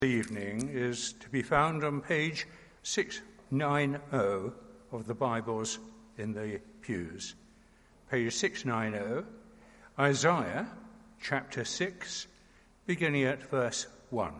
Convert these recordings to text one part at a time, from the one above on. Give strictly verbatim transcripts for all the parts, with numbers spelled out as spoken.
Evening is to be found on page six ninety of the Bibles in the pews. Page six ninety, Isaiah chapter six, beginning at verse one.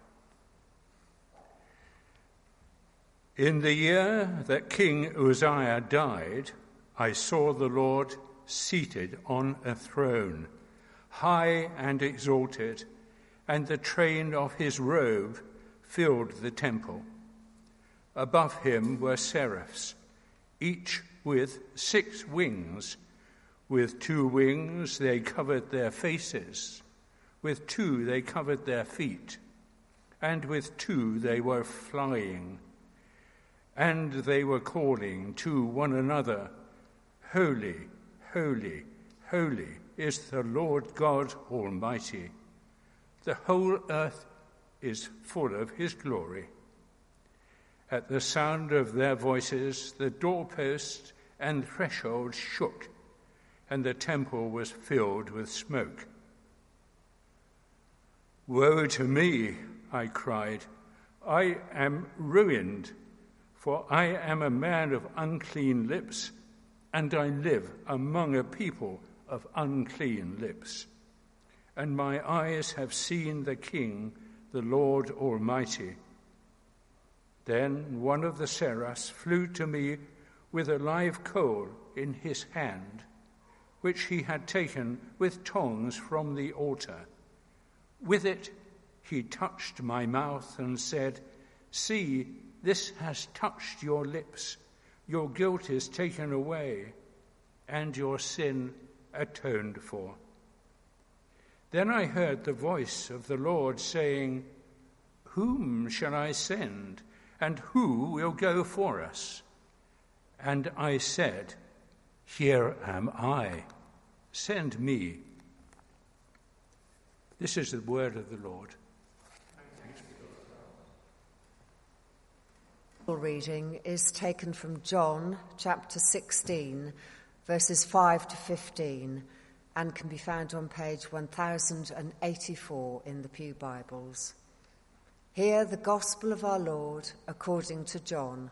In the year that King Uzziah died, I saw the Lord seated on a throne, high and exalted, and the train of his robe filled the temple. Above him were seraphs, each with six wings. With two wings they covered their faces, with two they covered their feet, and with two they were flying. And they were calling to one another, Holy, holy, holy is the Lord God Almighty. The whole earth is full of his glory. At the sound of their voices, the doorposts and threshold shook, and the temple was filled with smoke. Woe to me, I cried. I am ruined, for I am a man of unclean lips, and I live among a people of unclean lips. And my eyes have seen the King, the Lord Almighty. Then one of the seraphs flew to me with a live coal in his hand, which he had taken with tongs from the altar. With it he touched my mouth and said, See, this has touched your lips. Your guilt is taken away, and your sin atoned for. Then I heard the voice of the Lord saying, Whom shall I send, and who will go for us? And I said, Here am I, send me. This is the word of the Lord. The reading is taken from John chapter sixteen, verses five to fifteen, and can be found on page one thousand eighty-four in the Pew Bibles. Hear the gospel of our Lord according to John.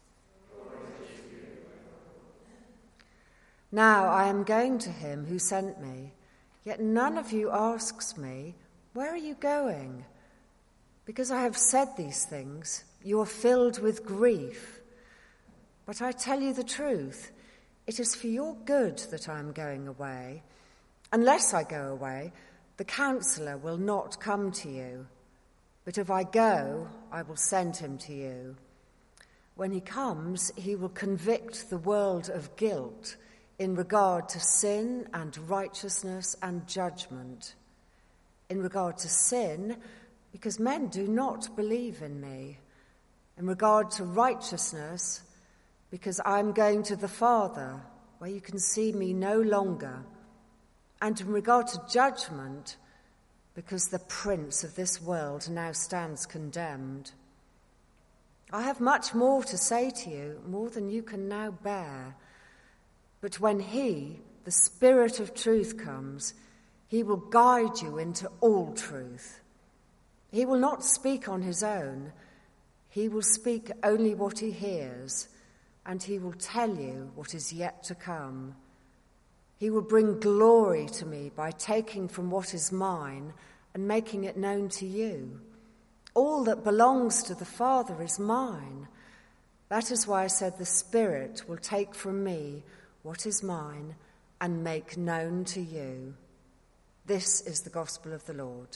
Now I am going to him who sent me, yet none of you asks me, Where are you going? Because I have said these things, you are filled with grief. But I tell you the truth, it is for your good that I am going away. Unless I go away, the counselor will not come to you. But if I go, I will send him to you. When he comes, he will convict the world of guilt in regard to sin and righteousness and judgment. In regard to sin, because men do not believe in me. In regard to righteousness, because I am going to the Father, where you can see me no longer. And in regard to judgment, because the prince of this world now stands condemned. I have much more to say to you, more than you can now bear. But when he, the Spirit of truth, comes, he will guide you into all truth. He will not speak on his own. He will speak only what he hears, and he will tell you what is yet to come. He will bring glory to me by taking from what is mine and making it known to you. All that belongs to the Father is mine. That is why I said the Spirit will take from me what is mine and make known to you. This is the gospel of the Lord.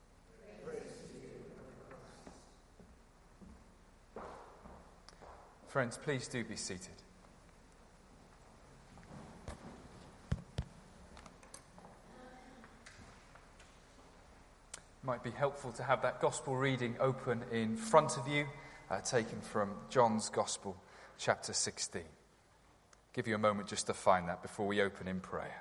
Friends, please do be seated. Might be helpful to have that gospel reading open in front of you, uh, taken from John's Gospel, chapter sixteen. Give you a moment just to find that before we open in prayer.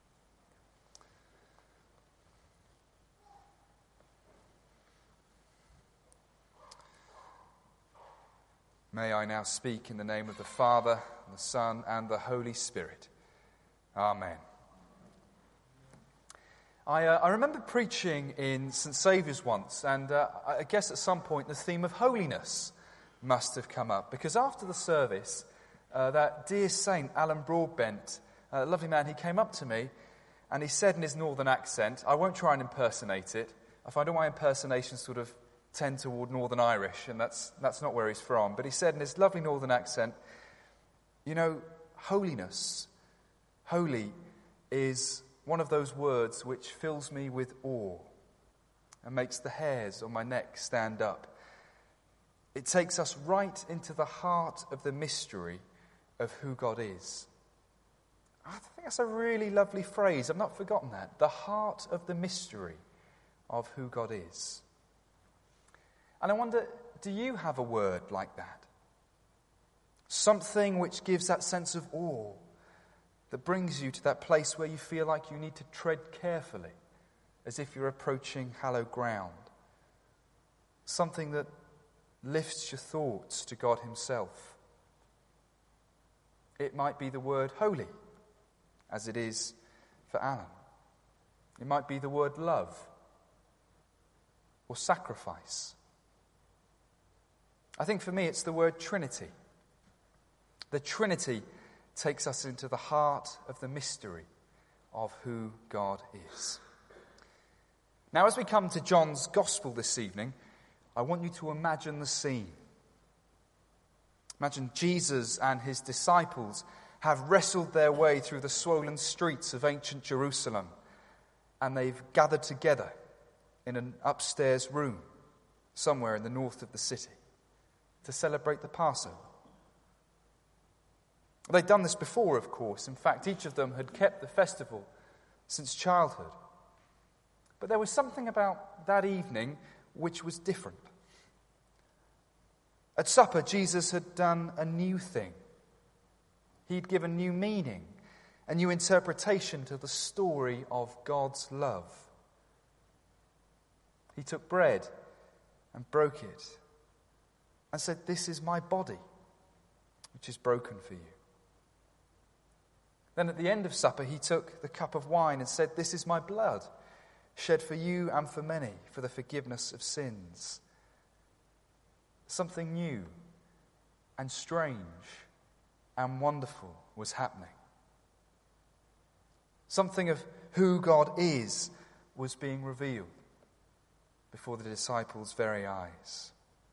May I now speak in the name of the Father, and the Son, and the Holy Spirit. Amen. I, uh, I remember preaching in Saint Saviour's once, and uh, I guess at some point the theme of holiness must have come up, because after the service, uh, that dear saint, Alan Broadbent, a lovely man, he came up to me, and he said in his northern accent, I won't try and impersonate it. I find all my impersonations sort of tend toward Northern Irish, and that's, that's not where he's from. But he said in his lovely northern accent, you know, holiness, holy, is one of those words which fills me with awe and makes the hairs on my neck stand up. It takes us right into the heart of the mystery of who God is. I think that's a really lovely phrase. I've not forgotten that. The heart of the mystery of who God is. And I wonder, do you have a word like that? Something which gives that sense of awe, that brings you to that place where you feel like you need to tread carefully, as if you're approaching hallowed ground. Something that lifts your thoughts to God himself. It might be the word holy, as it is for Alan. It might be the word love or sacrifice. I think for me it's the word Trinity. The Trinity takes us into the heart of the mystery of who God is. Now, as we come to John's Gospel this evening, I want you to imagine the scene. Imagine Jesus and his disciples have wrestled their way through the swollen streets of ancient Jerusalem, and they've gathered together in an upstairs room somewhere in the north of the city to celebrate the Passover. They'd done this before, of course. In fact, each of them had kept the festival since childhood. But there was something about that evening which was different. At supper, Jesus had done a new thing. He'd given new meaning, a new interpretation to the story of God's love. He took bread and broke it and said, "This is my body, which is broken for you." Then at the end of supper, he took the cup of wine and said, "This is my blood, shed for you and for many, for the forgiveness of sins." Something new and strange and wonderful was happening. Something of who God is was being revealed before the disciples' very eyes.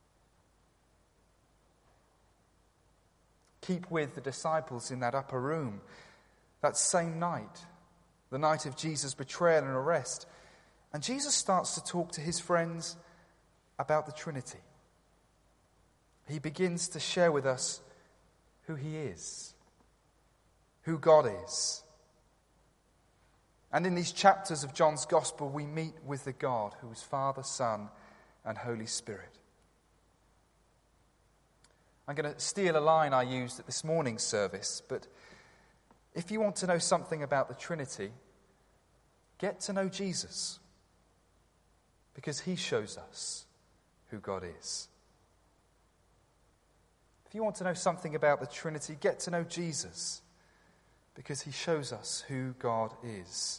Keep with the disciples in that upper room. That same night, the night of Jesus' betrayal and arrest, and Jesus starts to talk to his friends about the Trinity. He begins to share with us who he is, who God is. And in these chapters of John's Gospel, we meet with the God who is Father, Son, and Holy Spirit. I'm going to steal a line I used at this morning's service, but if you want to know something about the Trinity, get to know Jesus, because he shows us who God is. If you want to know something about the Trinity, get to know Jesus, because he shows us who God is.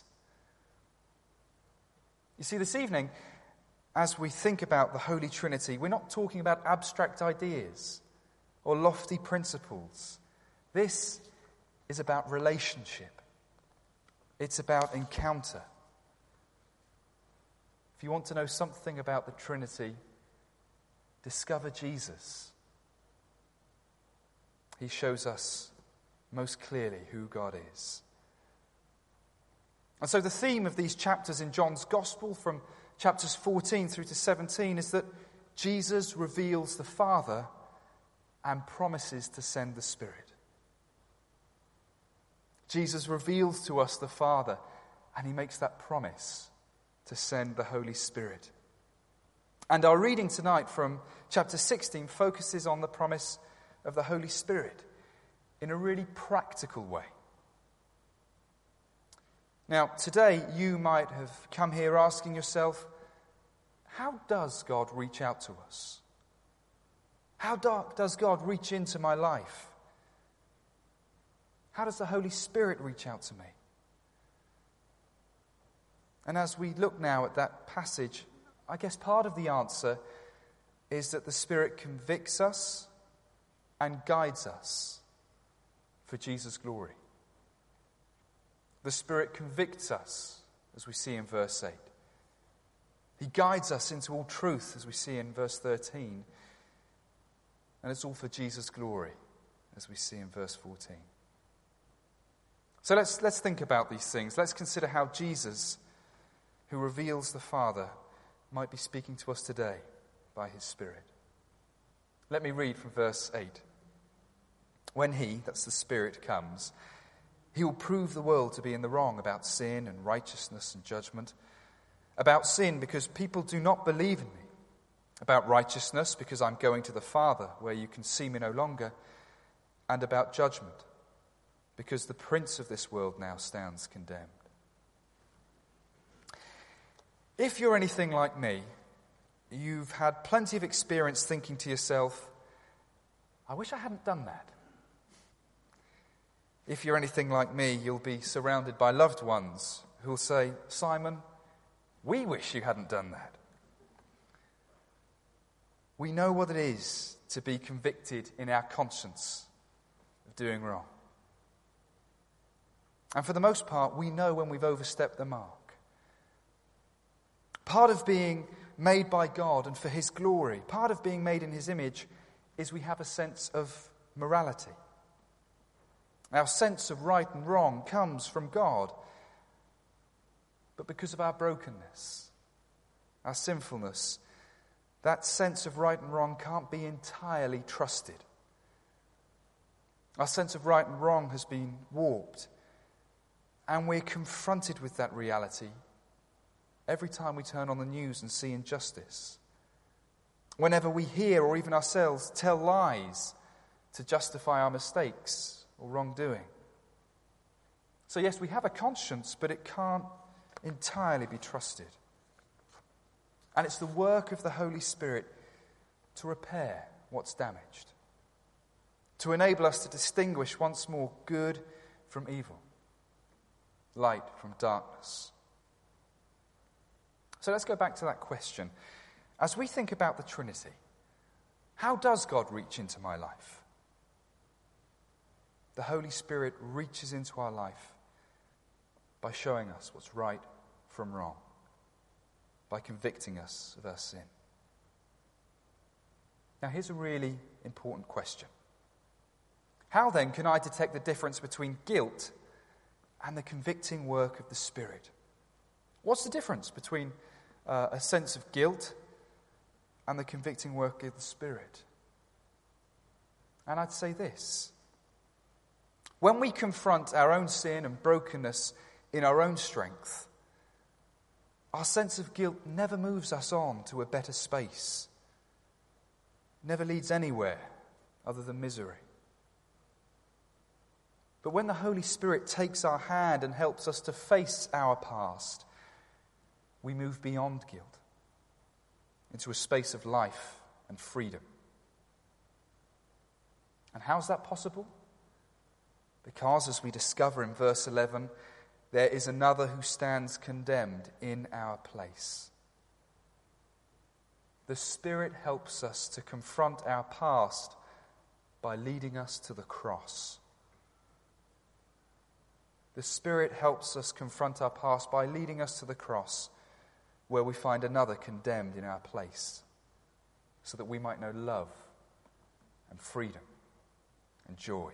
You see, this evening, as we think about the Holy Trinity, we're not talking about abstract ideas or lofty principles. This is about relationship. It's about encounter. If you want to know something about the Trinity, discover Jesus. He shows us most clearly who God is. And so the theme of these chapters in John's Gospel, from chapters fourteen through to seventeen, is that Jesus reveals the Father and promises to send the Spirit. Jesus reveals to us the Father, and he makes that promise to send the Holy Spirit. And our reading tonight from chapter sixteen focuses on the promise of the Holy Spirit in a really practical way. Now, today you might have come here asking yourself, how does God reach out to us? How does God reach into my life? How does the Holy Spirit reach out to me? And as we look now at that passage, I guess part of the answer is that the Spirit convicts us and guides us for Jesus' glory. The Spirit convicts us, as we see in verse eight. He guides us into all truth, as we see in verse thirteen. And it's all for Jesus' glory, as we see in verse fourteen. So let's, let's think about these things. Let's consider how Jesus, who reveals the Father, might be speaking to us today by his Spirit. Let me read from verse eight. When he, that's the Spirit, comes, he will prove the world to be in the wrong about sin and righteousness and judgment. About sin, because people do not believe in me. About righteousness, because I'm going to the Father, where you can see me no longer. And about judgment, because the prince of this world now stands condemned. If you're anything like me, you've had plenty of experience thinking to yourself, I wish I hadn't done that. If you're anything like me, you'll be surrounded by loved ones who'll say, Simon, we wish you hadn't done that. We know what it is to be convicted in our conscience of doing wrong. And for the most part, we know when we've overstepped the mark. Part of being made by God and for his glory, part of being made in his image, is we have a sense of morality. Our sense of right and wrong comes from God. But because of our brokenness, our sinfulness, that sense of right and wrong can't be entirely trusted. Our sense of right and wrong has been warped. And we're confronted with that reality every time we turn on the news and see injustice. Whenever we hear or even ourselves tell lies to justify our mistakes or wrongdoing. So yes, we have a conscience, but it can't entirely be trusted. And it's the work of the Holy Spirit to repair what's damaged, to enable us to distinguish once more good from evil, light from darkness. So let's go back to that question. As we think about the Trinity, how does God reach into my life? The Holy Spirit reaches into our life by showing us what's right from wrong, by convicting us of our sin. Now here's a really important question. How then can I detect the difference between guilt and the convicting work of the Spirit? What's the difference between uh, a sense of guilt and the convicting work of the Spirit? And I'd say this. When we confront our own sin and brokenness in our own strength, our sense of guilt never moves us on to a better space, never leads anywhere other than misery. But when the Holy Spirit takes our hand and helps us to face our past, we move beyond guilt into a space of life and freedom. And how's that possible? Because, as we discover in verse eleven, there is another who stands condemned in our place. The Spirit helps us to confront our past by leading us to the cross. The Spirit helps us confront our past by leading us to the cross, where we find another condemned in our place, so that we might know love and freedom and joy.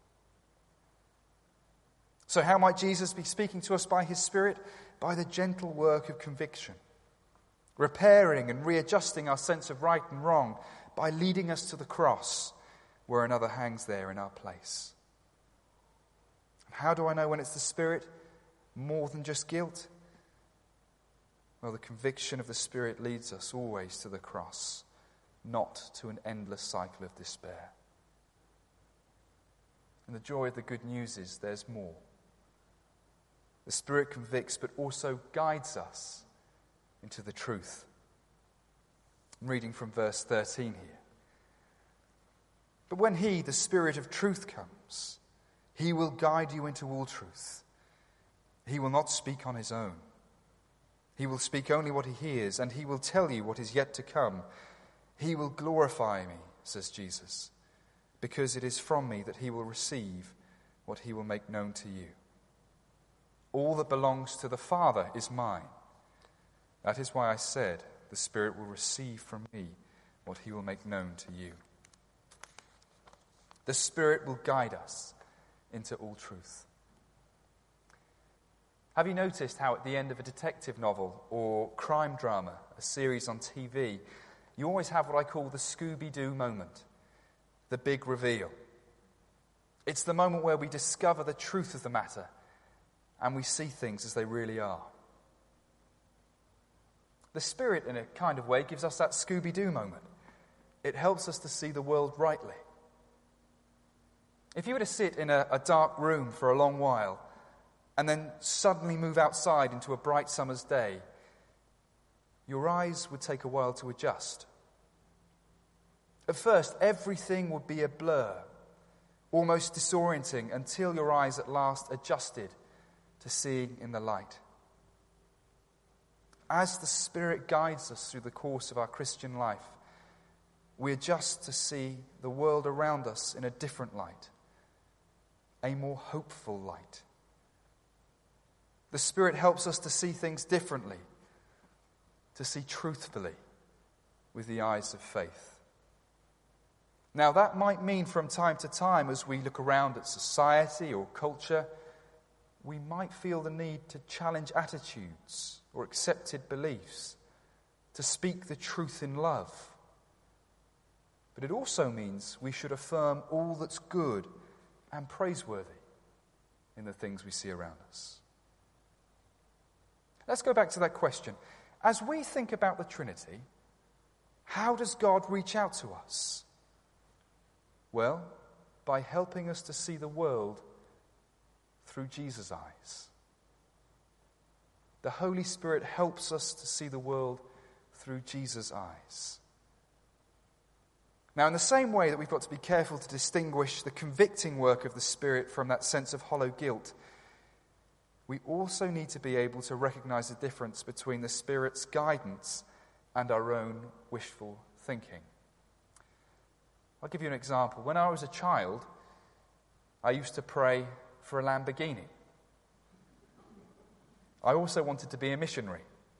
So how might Jesus be speaking to us by his Spirit? By the gentle work of conviction, repairing and readjusting our sense of right and wrong by leading us to the cross where another hangs there in our place. And how do I know when it's the Spirit? More than just guilt? Well, the conviction of the Spirit leads us always to the cross, not to an endless cycle of despair. And the joy of the good news is there's more. The Spirit convicts, but also guides us into the truth. I'm reading from verse thirteen here. But when he, the Spirit of truth, comes, he will guide you into all truth. He will not speak on his own, He will speak only what he hears, and he will tell you what is yet to come. He will glorify me, says Jesus, because it is from me that he will receive what he will make known to you. All that belongs to the Father is mine. That is why I said, the Spirit will receive from me what he will make known to you. The Spirit will guide us into all truth. Have you noticed how at the end of a detective novel or crime drama, a series on T V, you always have what I call the Scooby-Doo moment, the big reveal? It's the moment where we discover the truth of the matter and we see things as they really are. The Spirit, in a kind of way, gives us that Scooby-Doo moment. It helps us to see the world rightly. If you were to sit in a, a dark room for a long while and then suddenly move outside into a bright summer's day, your eyes would take a while to adjust. At first, everything would be a blur, almost disorienting, until your eyes at last adjusted to seeing in the light. As the Spirit guides us through the course of our Christian life, we adjust to see the world around us in a different light, a more hopeful light. The Spirit helps us to see things differently, to see truthfully with the eyes of faith. Now, that might mean from time to time, as we look around at society or culture, we might feel the need to challenge attitudes or accepted beliefs, to speak the truth in love. But it also means we should affirm all that's good and praiseworthy in the things we see around us. Let's go back to that question. As we think about the Trinity, how does God reach out to us? Well, by helping us to see the world through Jesus' eyes. The Holy Spirit helps us to see the world through Jesus' eyes. Now, in the same way that we've got to be careful to distinguish the convicting work of the Spirit from that sense of hollow guilt, we also need to be able to recognize the difference between the Spirit's guidance and our own wishful thinking. I'll give you an example. When I was a child, I used to pray for a Lamborghini. I also wanted to be a missionary.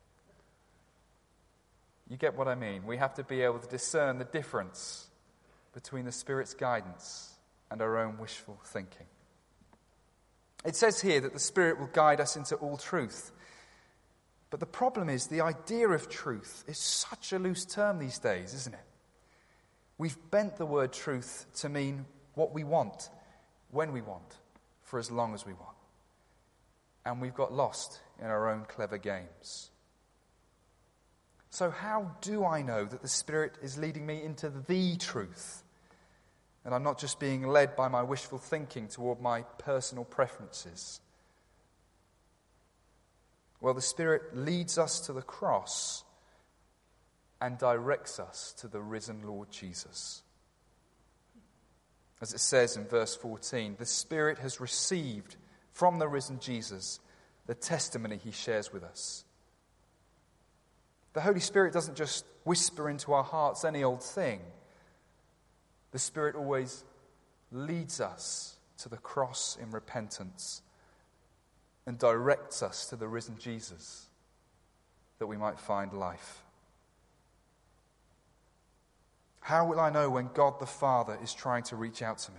You get what I mean? We have to be able to discern the difference between the Spirit's guidance and our own wishful thinking. It says here that the Spirit will guide us into all truth. But the problem is, the idea of truth is such a loose term these days, isn't it? We've bent the word truth to mean what we want, when we want, for as long as we want. And we've got lost in our own clever games. So how do I know that the Spirit is leading me into the truth? And I'm not just being led by my wishful thinking toward my personal preferences. Well, the Spirit leads us to the cross and directs us to the risen Lord Jesus. As it says in verse fourteen, the Spirit has received from the risen Jesus the testimony he shares with us. The Holy Spirit doesn't just whisper into our hearts any old thing. The Spirit always leads us to the cross in repentance and directs us to the risen Jesus that we might find life. How will I know when God the Father is trying to reach out to me?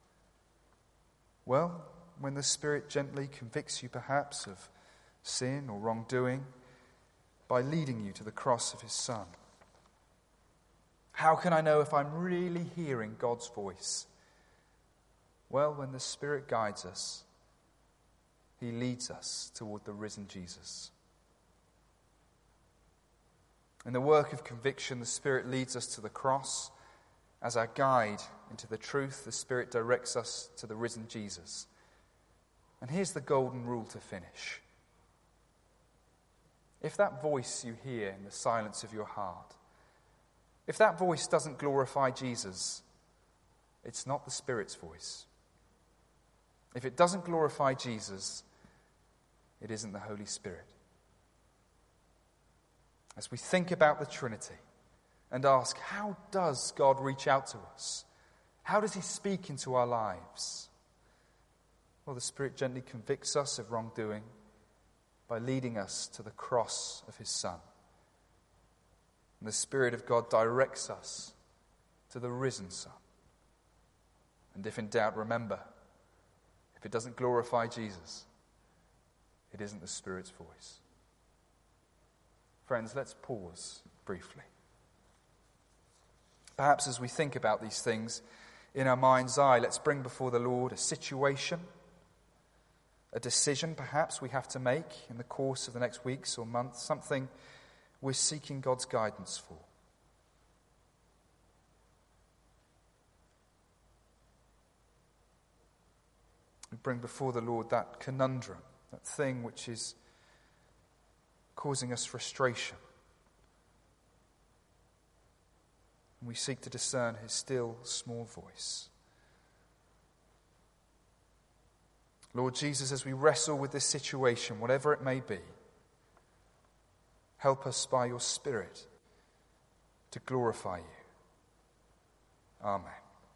Well, when the Spirit gently convicts you perhaps of sin or wrongdoing by leading you to the cross of his Son. How can I know if I'm really hearing God's voice? Well, when the Spirit guides us, he leads us toward the risen Jesus. In the work of conviction, the Spirit leads us to the cross. As our guide into the truth, the Spirit directs us to the risen Jesus. And here's the golden rule to finish. If that voice you hear in the silence of your heart, if that voice doesn't glorify Jesus, it's not the Spirit's voice. If it doesn't glorify Jesus, it isn't the Holy Spirit. as we think about the Trinity and ask, how does God reach out to us? How does he speak into our lives? Well, the Spirit gently convicts us of wrongdoing by leading us to the cross of his Son. And the Spirit of God directs us to the risen Son. And if in doubt, remember, if it doesn't glorify Jesus, it isn't the Spirit's voice. Friends, let's pause briefly. Perhaps as we think about these things in our mind's eye, let's bring before the Lord a situation, a decision perhaps we have to make in the course of the next weeks or months, something we're seeking God's guidance for. We bring before the Lord that conundrum, that thing which is causing us frustration. And we seek to discern his still, small voice. Lord Jesus, as we wrestle with this situation, whatever it may be, help us by your Spirit to glorify you. Amen.